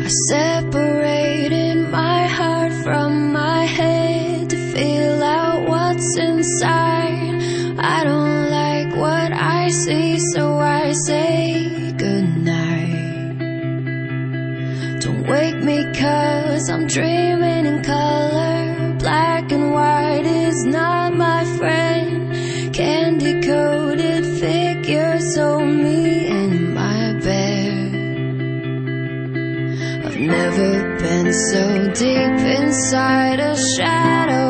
I separated my heart from my head to feel out what's inside. I don't like what I see, so I say goodnight. Don't wake me 'cause I'm dreaming in color. Black and white is not my friend. Candy-coated figures hold me in my bed. I've never been so deep inside a shadow.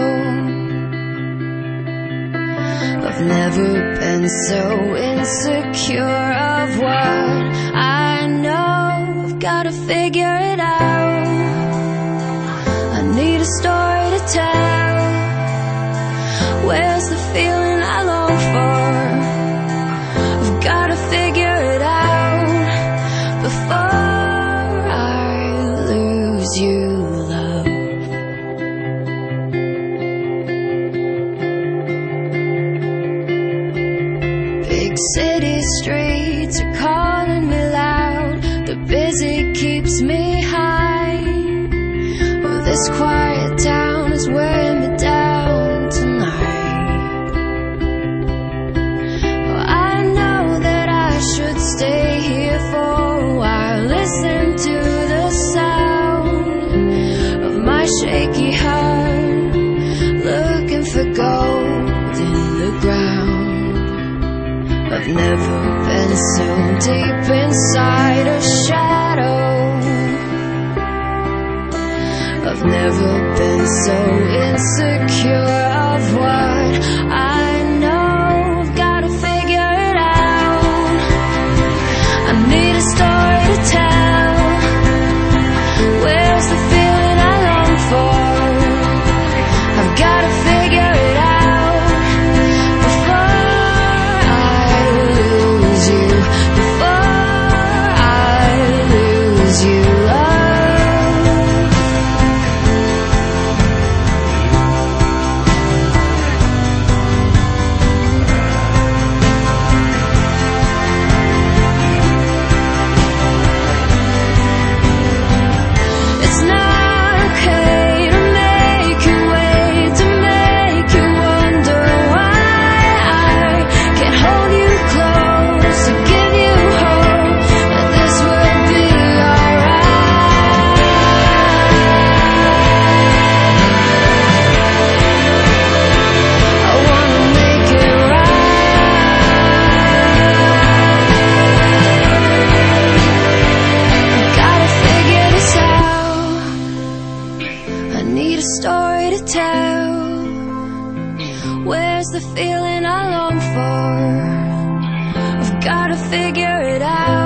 I've never been so insecure of what I know. I've gotta figure it out. I need a story to tell. Where's the feeling I long for? I've gotta figure it out before I lose you, love. Big city streets are calling me loud. The busy keeps me high. Oh, this quiet town is wearing me down tonight. Oh, I know that I should stay here for a while. Listen to the sound of my shaky heart, looking for gold in the ground. I've never been so deep inside a shadow. I've never been so insecure of what I know. I've gotta figure it out. I need a story to tell. Where's the feeling I long for? I've gotta figure it out before I lose you, before I lose you, love. It's not okay to make you wait, to make you wonder why I can't hold you close, to give you hope that this will be alright. I wanna make it right. I gotta figure this out. I need a story to tell. Where's the feeling I long for? I've gotta figure it out.